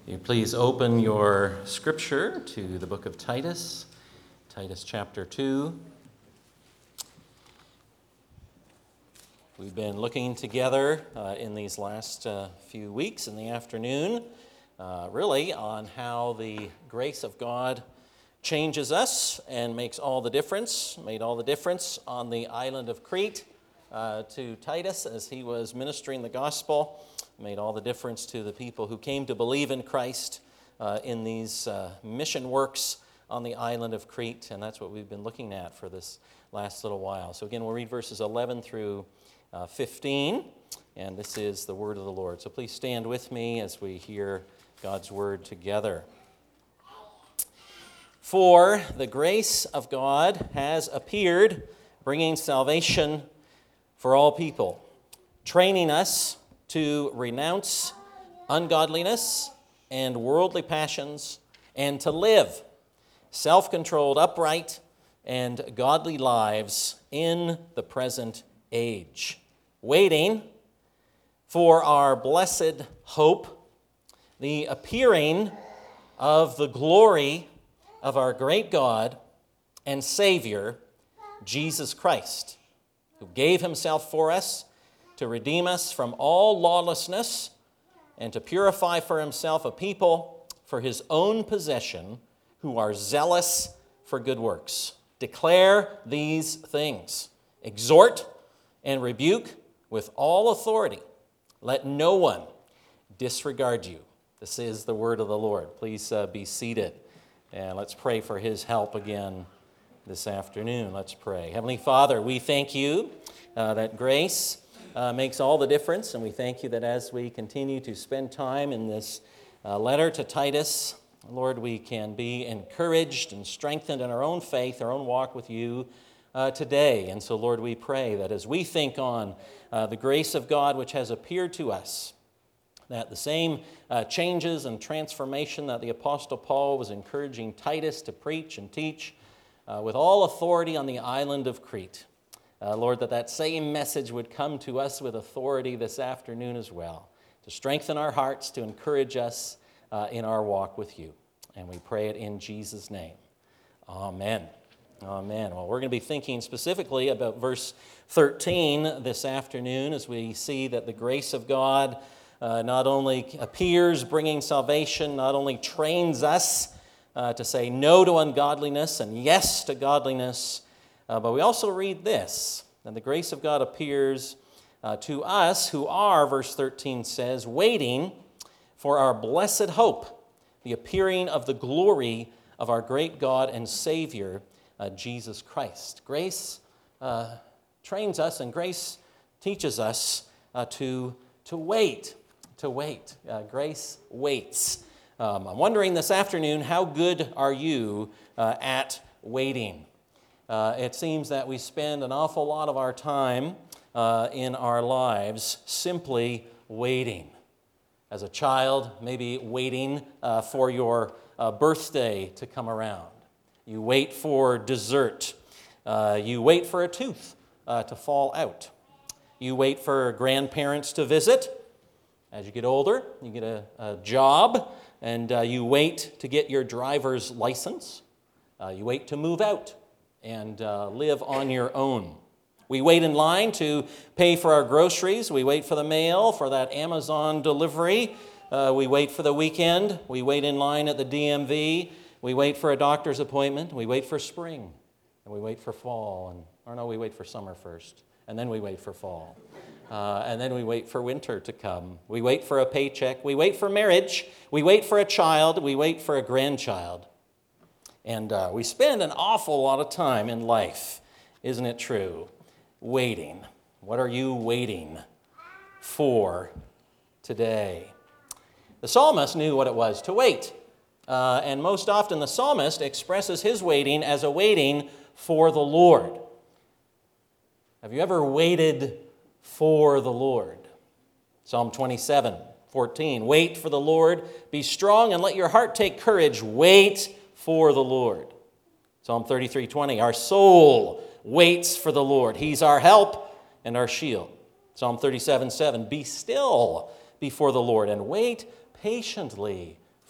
You please open your scripture to the book of Titus, Titus chapter 2. We've been looking together in these last few weeks in the afternoon, really on how the grace of God changes us and makes all the difference, made all the difference on the island of Crete to Titus as he was ministering the gospel. Made all the difference to the people who came to believe in Christ in these mission works on the island of Crete, and that's what we've been looking at for this last little while. So again, we'll read verses 11 through 15, and this is the word of the Lord. So please stand with me as we hear God's word together. For the grace of God has appeared, bringing salvation for all people, training us to renounce ungodliness and worldly passions, and to live self-controlled, upright, and godly lives in the present age, waiting for our blessed hope, the appearing of the glory of our great God and Savior, Jesus Christ, who gave himself for us to redeem us from all lawlessness and to purify for himself a people for his own possession who are zealous for good works. Declare these things. Exhort and rebuke with all authority. Let no one disregard you. This is the word of the Lord. Please be seated. And let's pray for his help again this afternoon. Let's pray. Heavenly Father, we thank you that grace makes all the difference, and we thank you that as we continue to spend time in this letter to Titus, Lord, we can be encouraged and strengthened in our own faith, our own walk with you today. And so, Lord, we pray that as we think on the grace of God which has appeared to us, that the same changes and transformation that the Apostle Paul was encouraging Titus to preach and teach with all authority on the island of Crete, Lord, that same message would come to us with authority this afternoon as well, to strengthen our hearts, to encourage us in our walk with you. And we pray it in Jesus' name. Amen. Amen. Well, we're going to be thinking specifically about verse 13 this afternoon as we see that the grace of God not only appears bringing salvation, not only trains us to say no to ungodliness and yes to godliness, but we also read this, and the grace of God appears to us who are, verse 13 says, waiting for our blessed hope, the appearing of the glory of our great God and Savior, Jesus Christ. Grace trains us, and grace teaches us to wait, grace waits. I'm wondering this afternoon, how good are you at waiting? It seems that we spend an awful lot of our time in our lives simply waiting. As a child, maybe waiting for your birthday to come around. You wait for dessert. You wait for a tooth to fall out. You wait for grandparents to visit. As you get older, you get a job, and you wait to get your driver's license. You wait to move out and live on your own. We wait in line to pay for our groceries. We wait for the mail, for that Amazon delivery. We wait for the weekend. We wait in line at the DMV. We wait for a doctor's appointment. We wait for spring. And we wait for fall. We wait for summer first. And then we wait for fall. And then we wait for winter to come. We wait for a paycheck. We wait for marriage. We wait for a child. We wait for a grandchild. And we spend an awful lot of time in life, isn't it true? Waiting. What are you waiting for today? The psalmist knew what it was to wait. And most often the psalmist expresses his waiting as a waiting for the Lord. Have you ever waited for the Lord? Psalm 27:14. Wait for the Lord. Be strong and let your heart take courage. Wait for the Lord. Psalm 33:20. Our soul waits for the Lord. He's our help and our shield. Psalm 37:7. Be still before the Lord and wait patiently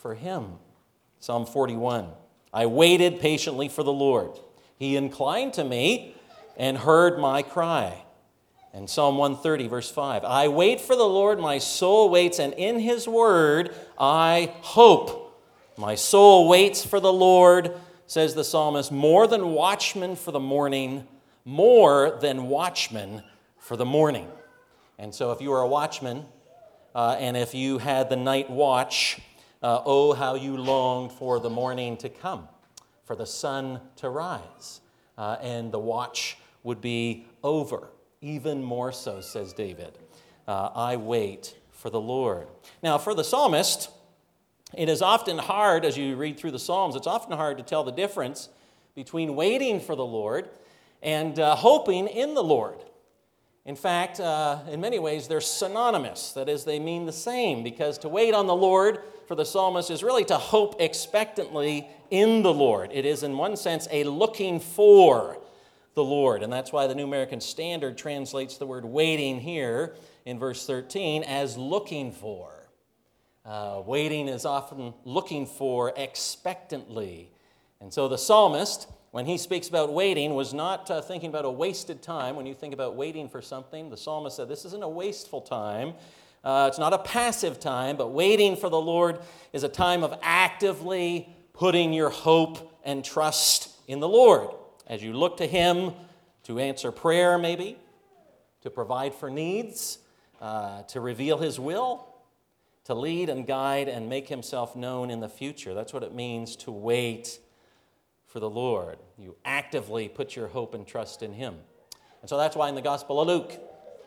for him. Psalm 41, I waited patiently for the Lord. He inclined to me and heard my cry. And Psalm 130, verse 5, I wait for the Lord, my soul waits, and in his word I hope. My soul waits for the Lord, says the psalmist, more than watchmen for the morning, more than watchmen for the morning. And so if you were a watchman, and if you had the night watch, oh, how you longed for the morning to come, for the sun to rise, and the watch would be over. Even more so, says David, I wait for the Lord. Now, for the psalmist, it is often hard, as you read through the Psalms, it's often hard to tell the difference between waiting for the Lord and hoping in the Lord. In fact, in many ways, they're synonymous. That is, they mean the same, because to wait on the Lord for the psalmist is really to hope expectantly in the Lord. It is, in one sense, a looking for the Lord. And that's why the New American Standard translates the word waiting here in verse 13 as looking for. Waiting is often looking for expectantly. And so the psalmist, when he speaks about waiting, was not thinking about a wasted time. When you think about waiting for something, the psalmist said this isn't a wasteful time. It's not a passive time, but waiting for the Lord is a time of actively putting your hope and trust in the Lord. As you look to him to answer prayer, maybe, to provide for needs, to reveal his will, to lead and guide and make himself known in the future. That's what it means to wait for the Lord. You actively put your hope and trust in him. And so that's why in the Gospel of Luke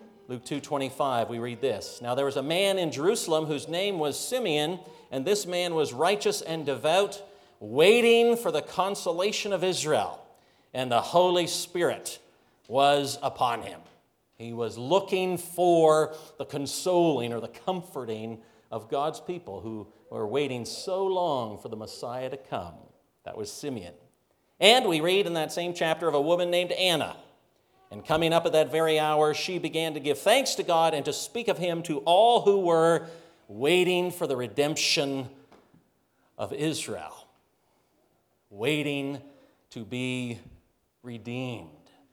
2:25, we read this. Now there was a man in Jerusalem whose name was Simeon, and this man was righteous and devout, waiting for the consolation of Israel. And the Holy Spirit was upon him. He was looking for the consoling or the comforting of God's people who were waiting so long for the Messiah to come. That was Simeon. And we read in that same chapter of a woman named Anna. And coming up at that very hour, she began to give thanks to God and to speak of him to all who were waiting for the redemption of Israel. Waiting to be redeemed.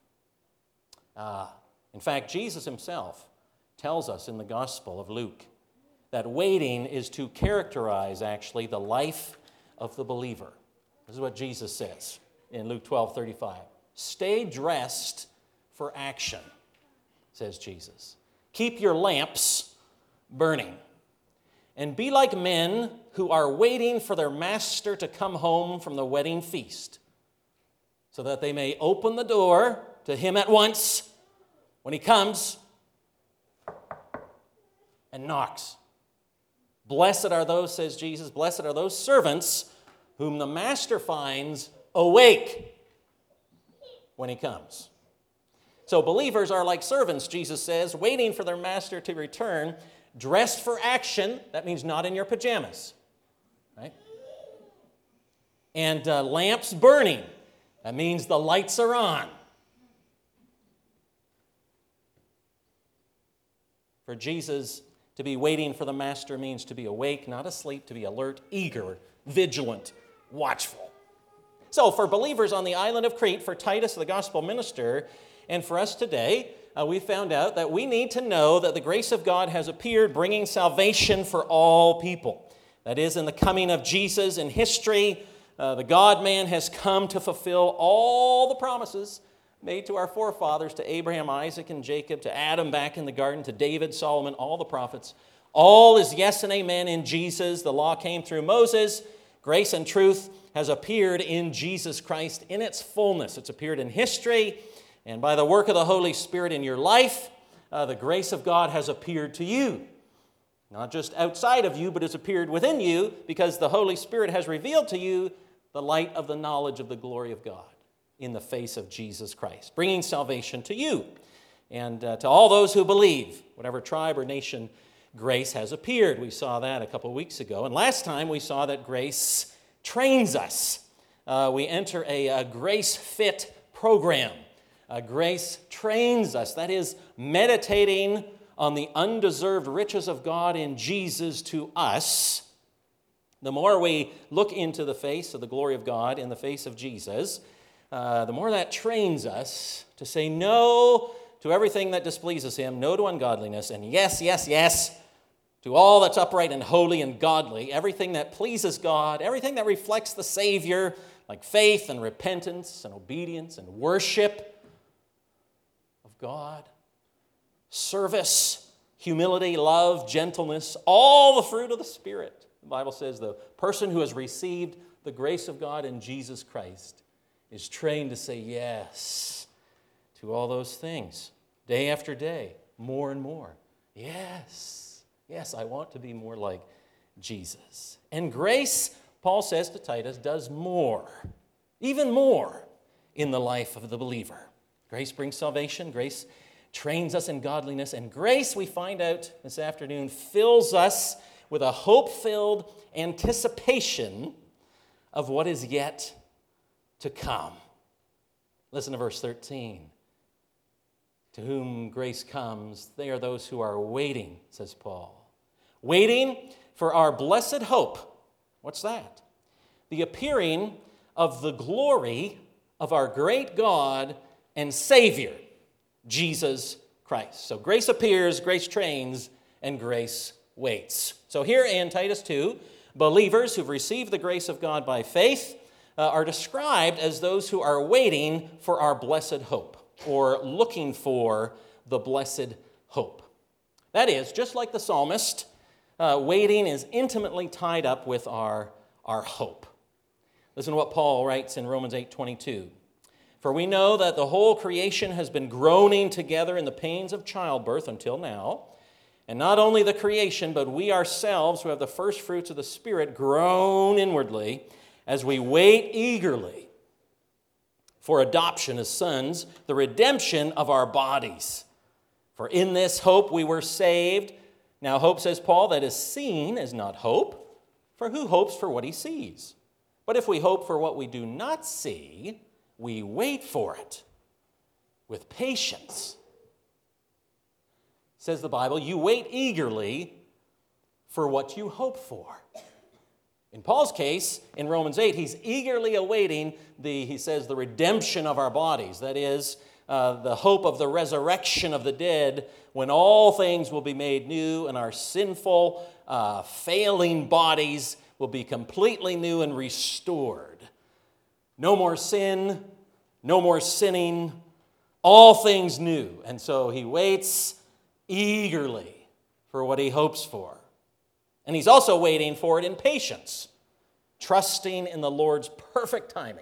In fact, Jesus himself tells us in the Gospel of Luke that waiting is to characterize, actually, the life of the believer. This is what Jesus says in Luke 12:35. Stay dressed for action, says Jesus. Keep your lamps burning. And be like men who are waiting for their master to come home from the wedding feast, so that they may open the door to him at once when he comes and knocks. Blessed are those, says Jesus, blessed are those servants whom the master finds awake when he comes. So believers are like servants, Jesus says, waiting for their master to return, dressed for action. That means not in your pajamas, right? And lamps burning. That means the lights are on. For Jesus, to be waiting for the master means to be awake, not asleep, to be alert, eager, vigilant, watchful. So for believers on the island of Crete, for Titus, the gospel minister, and for us today, we found out that we need to know that the grace of God has appeared, bringing salvation for all people. That is, in the coming of Jesus in history, the God-man has come to fulfill all the promises made to our forefathers, to Abraham, Isaac, and Jacob, to Adam back in the garden, to David, Solomon, all the prophets. All is yes and amen in Jesus. The law came through Moses. Grace and truth has appeared in Jesus Christ in its fullness. It's appeared in history, and by the work of the Holy Spirit in your life, the grace of God has appeared to you. Not just outside of you, but has appeared within you, because the Holy Spirit has revealed to you the light of the knowledge of the glory of God in the face of Jesus Christ, bringing salvation to you and to all those who believe, whatever tribe or nation, grace has appeared. We saw that a couple weeks ago. And last time we saw that grace trains us. We enter a grace fit program. Grace trains us. That is, meditating on the undeserved riches of God in Jesus to us The more we look into the face of the glory of God in the face of Jesus, the more that trains us to say no to everything that displeases him, no to ungodliness, and yes, yes, yes to all that's upright and holy and godly, everything that pleases God, everything that reflects the Savior, like faith and repentance and obedience and worship of God, service, humility, love, gentleness, all the fruit of the Spirit. The Bible says the person who has received the grace of God in Jesus Christ is trained to say yes to all those things, day after day, more and more. Yes, yes, I want to be more like Jesus. And grace, Paul says to Titus, does more, even more, in the life of the believer. Grace brings salvation. Grace trains us in godliness. And grace, we find out this afternoon, fills us with a hope-filled anticipation of what is yet to come. Listen to verse 13. To whom grace comes, they are those who are waiting, says Paul. Waiting for our blessed hope. What's that? The appearing of the glory of our great God and Savior, Jesus Christ. So grace appears, grace trains, and grace waits. So here in Titus 2, believers who've received the grace of God by faith are described as those who are waiting for our blessed hope, or looking for the blessed hope. That is, just like the psalmist, waiting is intimately tied up with our hope. Listen to what Paul writes in Romans 8:22. For we know that the whole creation has been groaning together in the pains of childbirth until now. And not only the creation, but we ourselves who have the first fruits of the Spirit groan inwardly as we wait eagerly for adoption as sons, the redemption of our bodies. For in this hope we were saved. Now hope, says Paul, that is seen is not hope, for who hopes for what he sees? But if we hope for what we do not see, we wait for it with patience. Says the Bible, you wait eagerly for what you hope for. In Paul's case, in Romans 8, he's eagerly awaiting he says, the redemption of our bodies. That is, the hope of the resurrection of the dead, when all things will be made new and our sinful, failing bodies will be completely new and restored. No more sin, no more sinning, all things new. And so he waits eagerly for what he hopes for. And he's also waiting for it in patience, trusting in the Lord's perfect timing.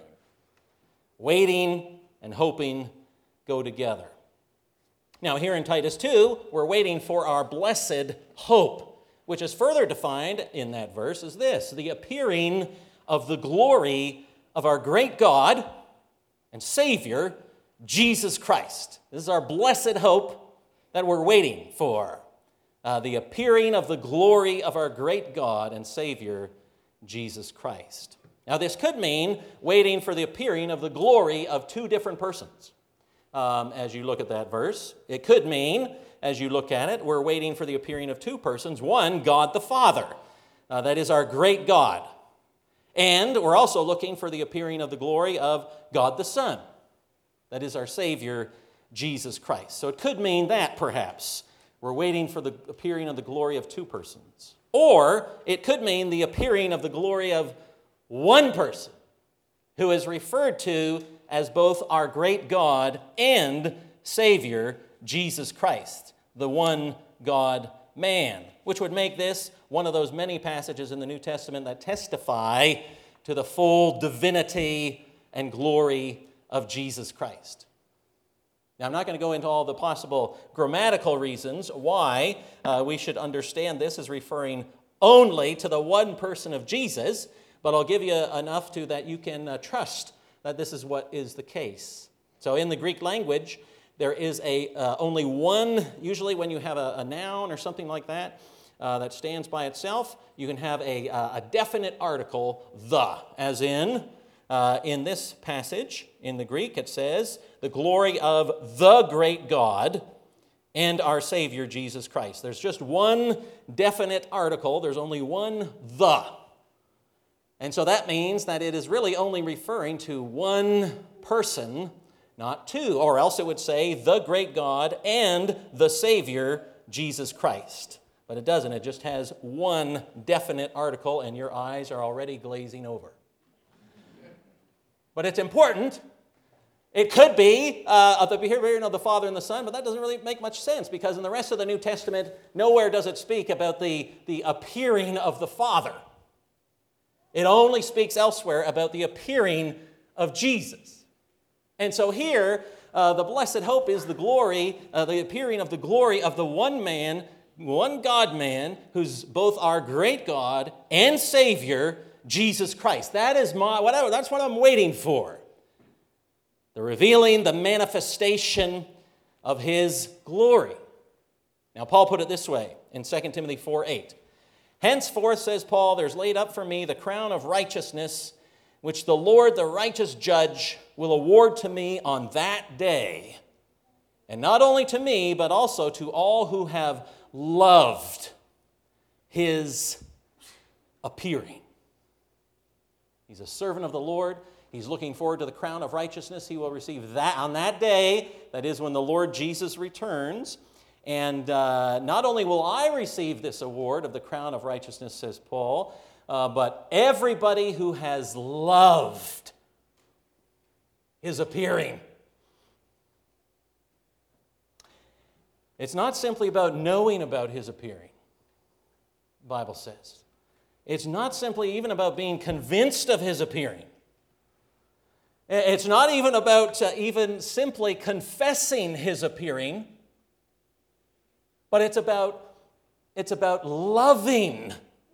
Waiting and hoping go together. Now, here in Titus 2, we're waiting for our blessed hope, which is further defined in that verse as this: the appearing of the glory of our great God and Savior, Jesus Christ. This is our blessed hope that we're waiting for. The appearing of the glory of our great God and Savior, Jesus Christ. Now, this could mean waiting for the appearing of the glory of two different persons. As you look at that verse, it could mean, as you look at it, we're waiting for the appearing of two persons. One, God the Father. That is our great God. And we're also looking for the appearing of the glory of God the Son. That is our Savior, Jesus Christ. So it could mean that, perhaps. We're waiting for the appearing of the glory of two persons. Or it could mean the appearing of the glory of one person, who is referred to as both our great God and Savior, Jesus Christ, the one God-man, which would make this one of those many passages in the New Testament that testify to the full divinity and glory of Jesus Christ. Now, I'm not going to go into all the possible grammatical reasons why we should understand this as referring only to the one person of Jesus, but I'll give you enough to that you can trust that this is what is the case. So in the Greek language, there is only one, usually when you have a noun or something like that, that stands by itself, you can have a definite article, the, as in this passage, in the Greek, it says, the glory of the great God and our Savior, Jesus Christ. There's just one definite article. There's only one the. And so that means that it is really only referring to one person, not two, or else it would say the great God and the Savior, Jesus Christ. But it doesn't. It just has one definite article, and your eyes are already glazing over. But it's important. It could be the behavior of the Father and the Son, but that doesn't really make much sense because in the rest of the New Testament, nowhere does it speak about the appearing of the Father. It only speaks elsewhere about the appearing of Jesus. And so here, the blessed hope is the glory, the appearing of the glory of the one man, one God-man, who's both our great God and Savior, Jesus Christ. That's what I'm waiting for. The revealing, the manifestation of His glory. Now, Paul put it this way in 2 Timothy 4:8. Henceforth, says Paul, there's laid up for me the crown of righteousness, which the Lord, the righteous judge, will award to me on that day. And not only to me, but also to all who have loved His appearing. He's a servant of the Lord. He's looking forward to the crown of righteousness he will receive that on that day, that is when the Lord Jesus returns. And not only will I receive this award of the crown of righteousness, says Paul, but everybody who has loved His appearing. It's not simply about knowing about His appearing, the Bible says. It's not simply even about being convinced of His appearing. It's not even about even simply confessing His appearing, but it's about loving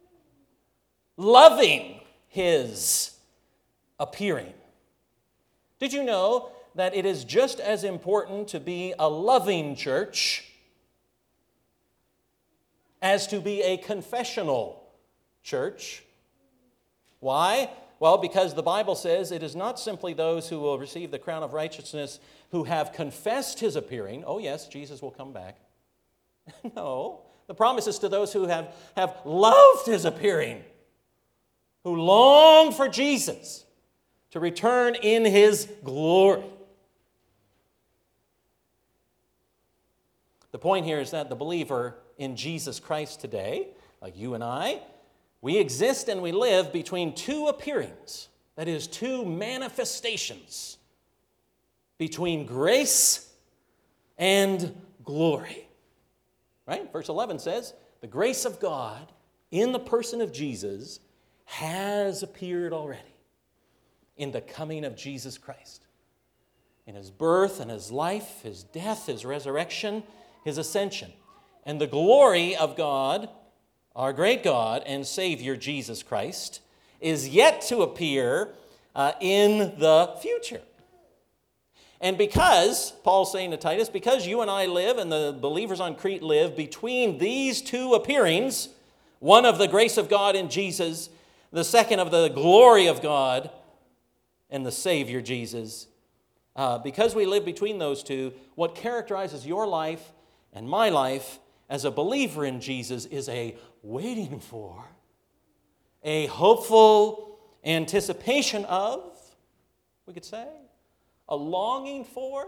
His appearing. Did you know that it is just as important to be a loving church as to be a confessional church? Why? Well, because the Bible says it is not simply those who will receive the crown of righteousness who have confessed His appearing. Oh yes, Jesus will come back. No, the promise is to those who have loved His appearing, who long for Jesus to return in His glory. The point here is that the believer in Jesus Christ today, like you and I, we exist and we live between two appearings, that is, two manifestations, between grace and glory. Right? Verse 11 says, the grace of God in the person of Jesus has appeared already in the coming of Jesus Christ. In His birth and His life, His death, His resurrection, His ascension. And the glory of God, our great God and Savior Jesus Christ, is yet to appear in the future. And because, Paul's saying to Titus, because you and I live and the believers on Crete live between these two appearings, one of the grace of God in Jesus, the second of the glory of God and the Savior Jesus, because we live between those two, what characterizes your life and my life as a believer in Jesus is a waiting for, a hopeful anticipation of, we could say, a longing for,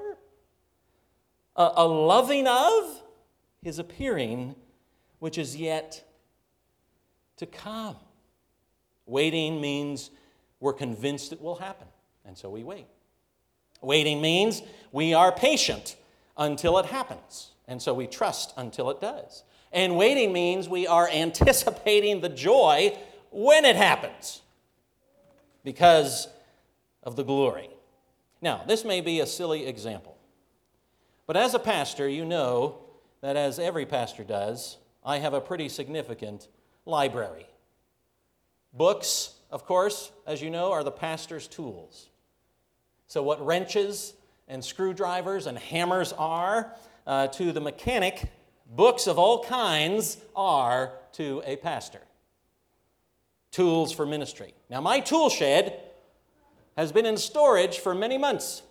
a loving of His appearing, which is yet to come. Waiting means we're convinced it will happen, and so we wait. Waiting means we are patient until it happens, and so we trust until it does. And waiting means we are anticipating the joy when it happens because of the glory. Now, this may be a silly example, but as a pastor, you know that as every pastor does, I have a pretty significant library. Books, of course, as you know, are the pastor's tools. So what wrenches and screwdrivers and hammers are to the mechanic, books of all kinds are to a pastor. Tools for ministry. Now, my tool shed has been in storage for many months.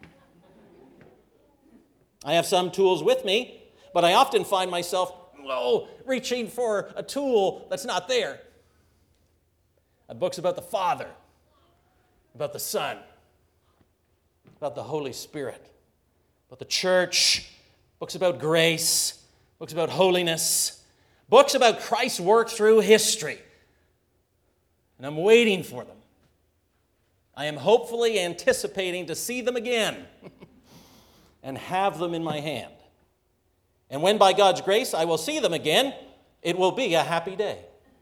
I have some tools with me, but I often find myself reaching for a tool that's not there. Books about the Father, about the Son, about the Holy Spirit, about the church, books about grace, books about holiness, books about Christ's work through history. And I'm waiting for them. I am hopefully anticipating to see them again and have them in my hand. And when by God's grace I will see them again, it will be a happy day.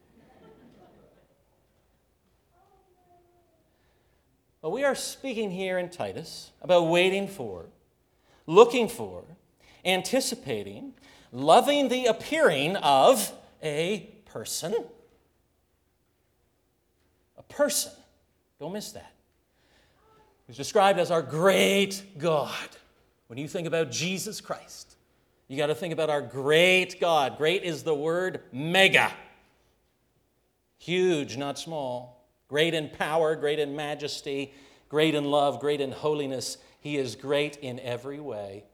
But we are speaking here in Titus about waiting for, looking for, anticipating, loving the appearing of a person. A person. Don't miss that. Who's described as our great God. When you think about Jesus Christ, you got to think about our great God. Great is the word mega. Huge, not small. Great in power, great in majesty, great in love, great in holiness. He is great in every way.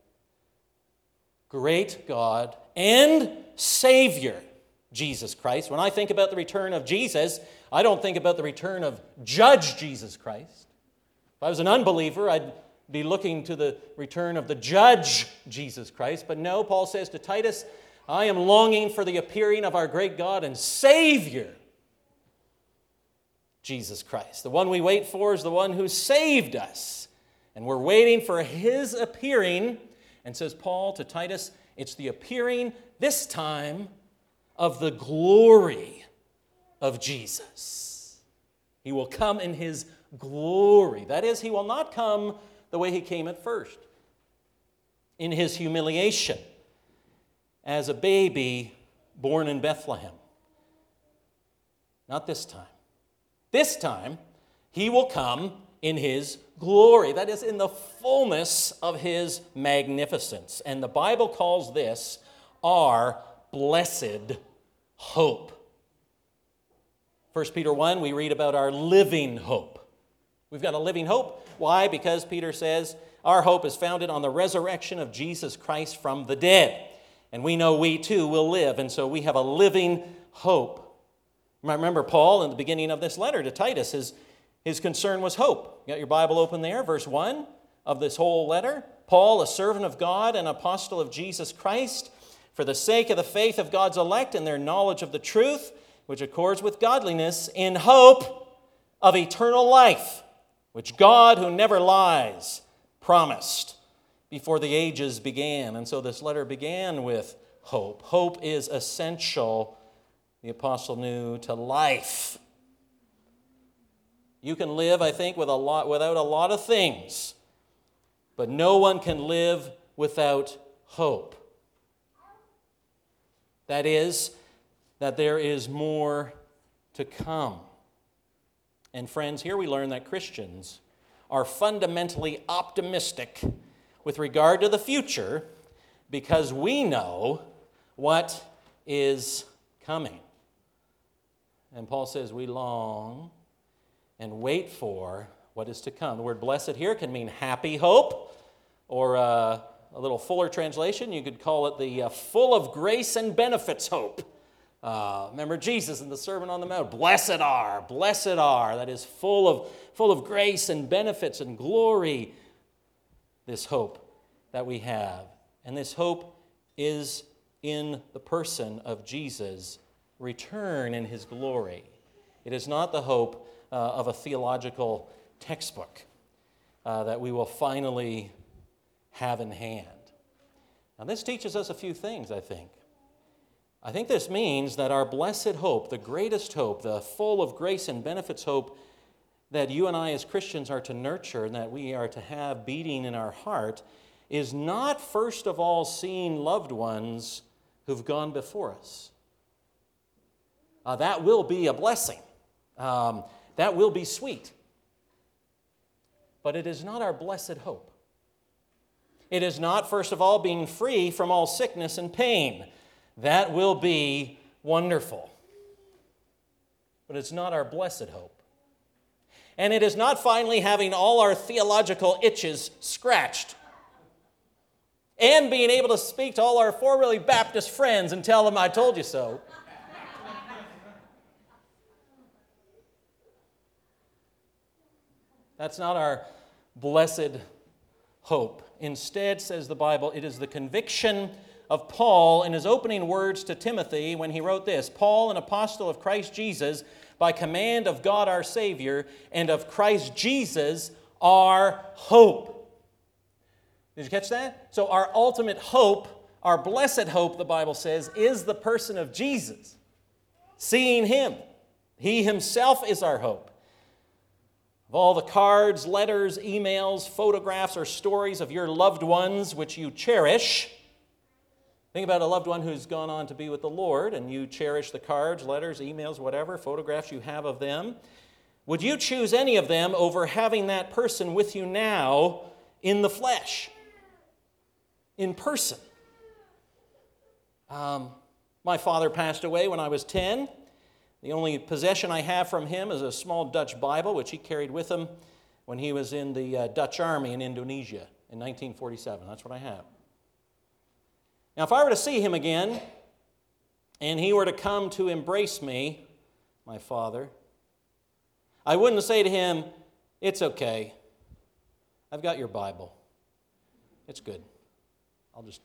Great God and Savior, Jesus Christ. When I think about the return of Jesus, I don't think about the return of Judge Jesus Christ. If I was an unbeliever, I'd be looking to the return of the Judge Jesus Christ. But no, Paul says to Titus, I am longing for the appearing of our great God and Savior, Jesus Christ. The one we wait for is the one who saved us. And we're waiting for His appearing. And says Paul to Titus, it's the appearing, this time, of the glory of Jesus. He will come in His glory. That is, He will not come the way He came at first, in His humiliation as a baby born in Bethlehem. Not this time. This time, He will come in His glory. That is, in the fullness of His magnificence. And the Bible calls this our blessed hope. 1 Peter 1, we read about our living hope. We've got a living hope. Why? Because Peter says our hope is founded on the resurrection of Jesus Christ from the dead. And we know we too will live. And so we have a living hope. Remember Paul in the beginning of this letter to Titus, his concern was hope. You got your Bible open there, verse 1 of this whole letter. Paul, a servant of God and apostle of Jesus Christ, for the sake of the faith of God's elect and their knowledge of the truth, which accords with godliness, in hope of eternal life, which God, who never lies, promised before the ages began. And so this letter began with hope. Hope is essential, the apostle knew, to life. You can live, I think, without a lot of things, but no one can live without hope. That is, that there is more to come. And friends, here we learn that Christians are fundamentally optimistic with regard to the future because we know what is coming. And Paul says we long and wait for what is to come. The word blessed here can mean happy hope, or a little fuller translation, you could call it the full of grace and benefits hope. Remember Jesus in the Sermon on the Mount, blessed are, that is full of grace and benefits and glory, this hope that we have. And this hope is in the person of Jesus' return in His glory. It is not the hope of a theological textbook that we will finally have in hand. Now this teaches us a few things, I think. I think this means that our blessed hope, the greatest hope, the full of grace and benefits hope that you and I as Christians are to nurture and that we are to have beating in our heart, is not first of all seeing loved ones who've gone before us. That will be a blessing. That will be sweet. But it is not our blessed hope. It is not, first of all, being free from all sickness and pain. That will be wonderful. But it's not our blessed hope. And it is not finally having all our theological itches scratched and being able to speak to all our formerly Baptist friends and tell them I told you so. That's not our blessed hope. Instead, says the Bible, it is the conviction of Paul in his opening words to Timothy when he wrote this, Paul, an apostle of Christ Jesus, by command of God our Savior, and of Christ Jesus, our hope. Did you catch that? So our ultimate hope, our blessed hope, the Bible says, is the person of Jesus. Seeing Him. He Himself is our hope. Of all the cards, letters, emails, photographs, or stories of your loved ones which you cherish, think about a loved one who's gone on to be with the Lord, and you cherish the cards, letters, emails, whatever, photographs you have of them. Would you choose any of them over having that person with you now in the flesh? In person? My father passed away when I was 10. The only possession I have from him is a small Dutch Bible, which he carried with him when he was in the Dutch Army in Indonesia in 1947. That's what I have. Now, if I were to see him again, and he were to come to embrace me, my father, I wouldn't say to him, it's okay. I've got your Bible. It's good. I'll just...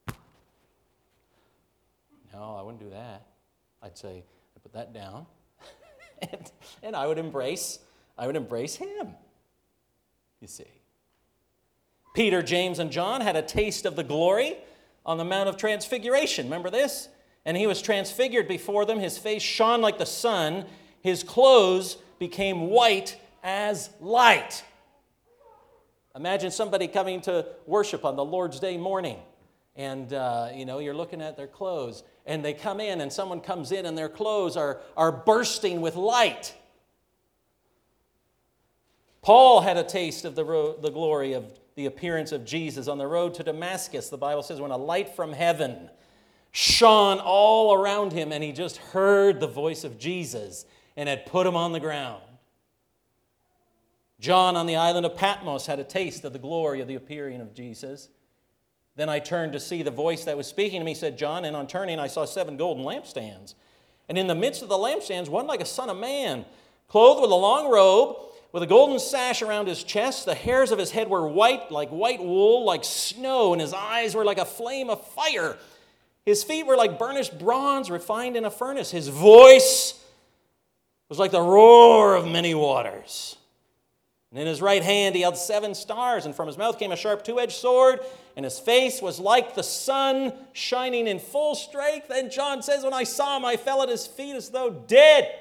No, I wouldn't do that. I'd say, I put that down, and I would embrace him, you see. Peter, James, and John had a taste of the glory on the Mount of Transfiguration. Remember this? And he was transfigured before them. His face shone like the sun. His clothes became white as light. Imagine somebody coming to worship on the Lord's Day morning. And, you're looking at their clothes. And they come in, and someone comes in, and their clothes are bursting with light. Paul had a taste of the glory of the appearance of Jesus on the road to Damascus. The Bible says when a light from heaven shone all around him, and he just heard the voice of Jesus, and had put him on the ground. John on the island of Patmos had a taste of the glory of the appearing of Jesus. Then I turned to see the voice that was speaking to me, said John, and on turning I saw 7 golden lampstands. And in the midst of the lampstands, one like a son of man, clothed with a long robe, with a golden sash around his chest. The hairs of his head were white, like white wool, like snow, and his eyes were like a flame of fire. His feet were like burnished bronze refined in a furnace. His voice was like the roar of many waters. And in his right hand he held 7 stars, and from his mouth came a sharp 2-edged sword, and his face was like the sun shining in full strength. And John says, when I saw him, I fell at his feet as though dead.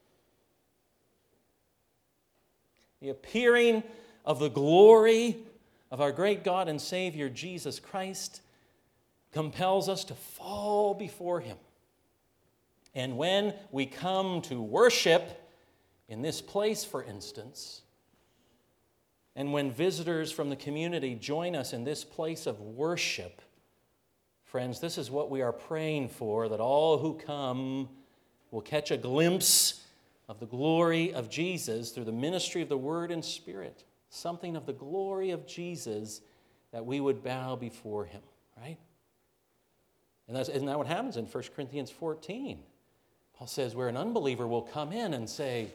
The appearing of the glory of our great God and Savior, Jesus Christ, compels us to fall before Him. And when we come to worship in this place, for instance, and when visitors from the community join us in this place of worship, friends, this is what we are praying for, that all who come will catch a glimpse of the glory of Jesus through the ministry of the Word and Spirit. Something of the glory of Jesus, that we would bow before Him, right? And isn't that what happens in 1 Corinthians 14? Paul says where an unbeliever will come in and say,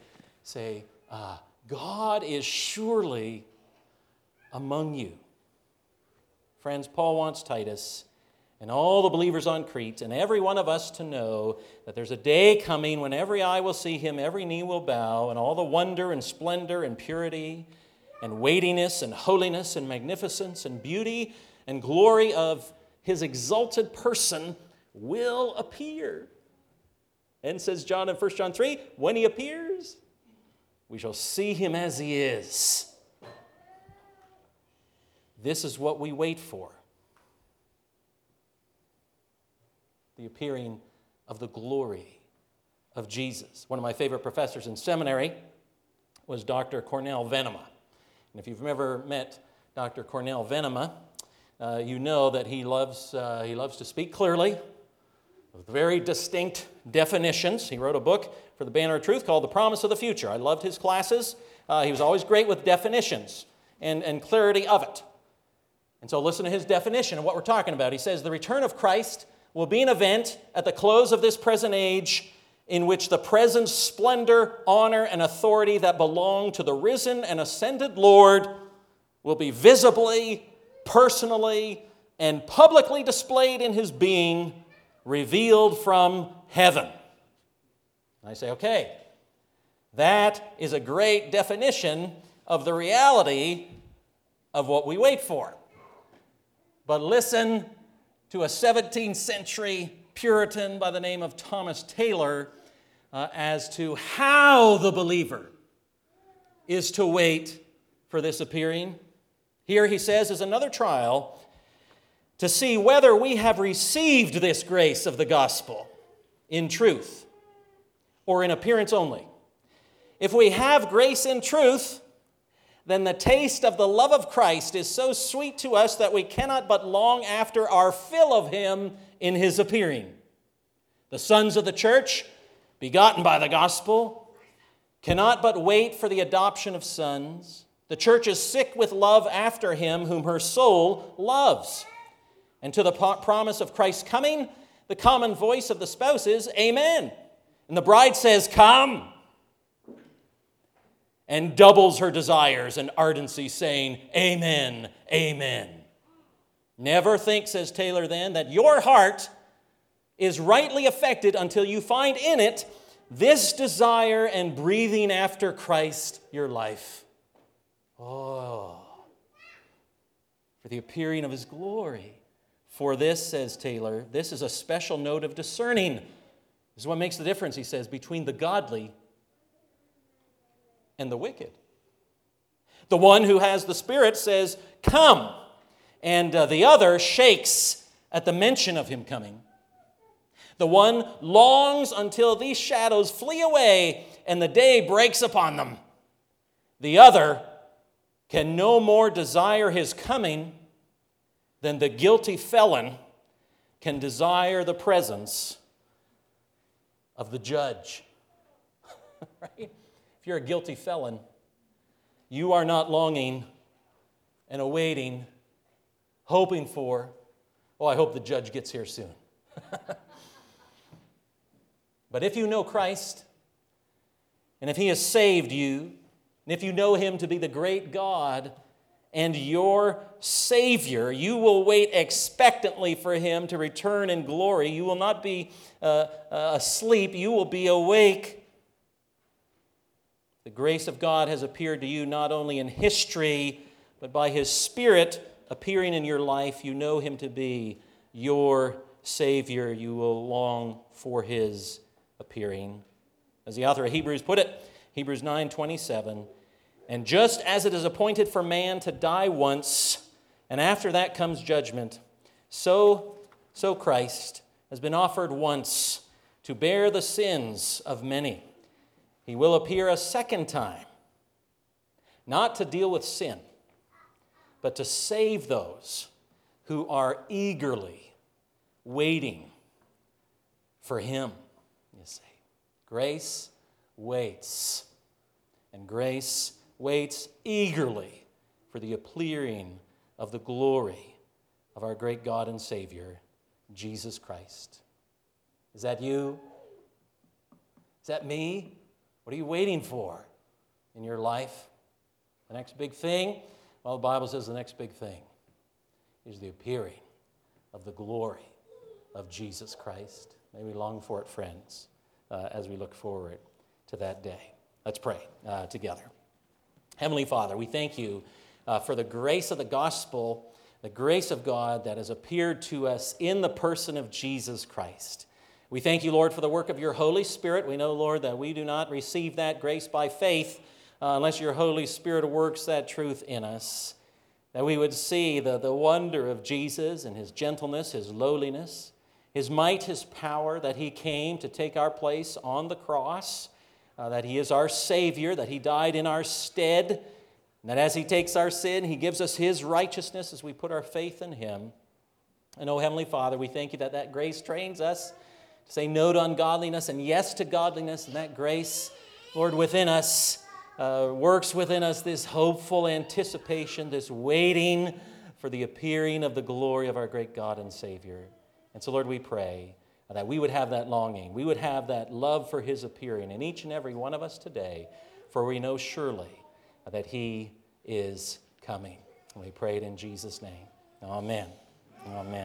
God is surely among you. Friends, Paul wants Titus and all the believers on Crete and every one of us to know that there's a day coming when every eye will see Him, every knee will bow, and all the wonder and splendor and purity and weightiness and holiness and magnificence and beauty and glory of His exalted person will appear. And says John in 1 John 3, when He appears, we shall see Him as He is. This is what we wait for. The appearing of the glory of Jesus. One of my favorite professors in seminary was Dr. Cornell Venema. And if you've ever met Dr. Cornell Venema, you know that he loves to speak clearly, with very distinct definitions. He wrote a book for the Banner of Truth called The Promise of the Future. I loved his classes. He was always great with definitions and clarity of it. And so listen to his definition of what we're talking about. He says, the return of Christ will be an event at the close of this present age in which the present splendor, honor, and authority that belong to the risen and ascended Lord will be visibly, personally, and publicly displayed in his being, revealed from heaven. I say, okay, that is a great definition of the reality of what we wait for. But listen to a 17th century Puritan by the name of Thomas Taylor as to how the believer is to wait for this appearing. Here he says is another trial to see whether we have received this grace of the gospel in truth or in appearance only. If we have grace in truth, then the taste of the love of Christ is so sweet to us that we cannot but long after our fill of him in his appearing. The sons of the church, begotten by the gospel, cannot but wait for the adoption of sons. The church is sick with love after him whom her soul loves. And to the promise of Christ's coming, the common voice of the spouse is, Amen. And the bride says, Come. And doubles her desires and ardency, saying, Amen, amen. Never think, says Taylor then, that your heart is rightly affected until you find in it this desire and breathing after Christ your life. Oh, for the appearing of his glory. For this, says Taylor, this is a special note of discerning. This is what makes the difference, he says, between the godly and the wicked. The one who has the Spirit says, Come, and the other shakes at the mention of him coming. The one longs until these shadows flee away and the day breaks upon them. The other can no more desire his coming than the guilty felon can desire the presence of the judge. Right? If you're a guilty felon, you are not longing and awaiting, hoping for, I hope the judge gets here soon. But if you know Christ, and if he has saved you, and if you know him to be the great God and your Savior, you will wait expectantly for him to return in glory. You will not be asleep, you will be awake. The grace of God has appeared to you not only in history, but by his Spirit appearing in your life. You know him to be your Savior. You will long for his appearing. As the author of Hebrews put it, Hebrews 9:27, and just as it is appointed for man to die once, and after that comes judgment, so Christ has been offered once to bear the sins of many. He will appear a second time, not to deal with sin, but to save those who are eagerly waiting for him, you see. Grace waits, and grace waits eagerly for the appearing of the glory of our great God and Savior, Jesus Christ. Is that you? Is that me? What are you waiting for in your life? The next big thing? Well, the Bible says the next big thing is the appearing of the glory of Jesus Christ. May we long for it, friends, as we look forward to that day. Let's pray together. Heavenly Father, we thank you for the grace of the gospel, the grace of God that has appeared to us in the person of Jesus Christ. We thank you, Lord, for the work of your Holy Spirit. We know, Lord, that we do not receive that grace by faith unless your Holy Spirit works that truth in us. That we would see the wonder of Jesus and his gentleness, his lowliness, his might, his power, that he came to take our place on the cross, that he is our Savior, that he died in our stead, and that as he takes our sin, he gives us his righteousness as we put our faith in him. And, oh, Heavenly Father, we thank you that that grace trains us to say no to ungodliness and yes to godliness, and that grace, Lord, within us, works within us this hopeful anticipation, this waiting for the appearing of the glory of our great God and Savior. And so, Lord, we pray that we would have that longing. We would have that love for his appearing in each and every one of us today, for we know surely that he is coming. And we pray it in Jesus' name. Amen. Amen.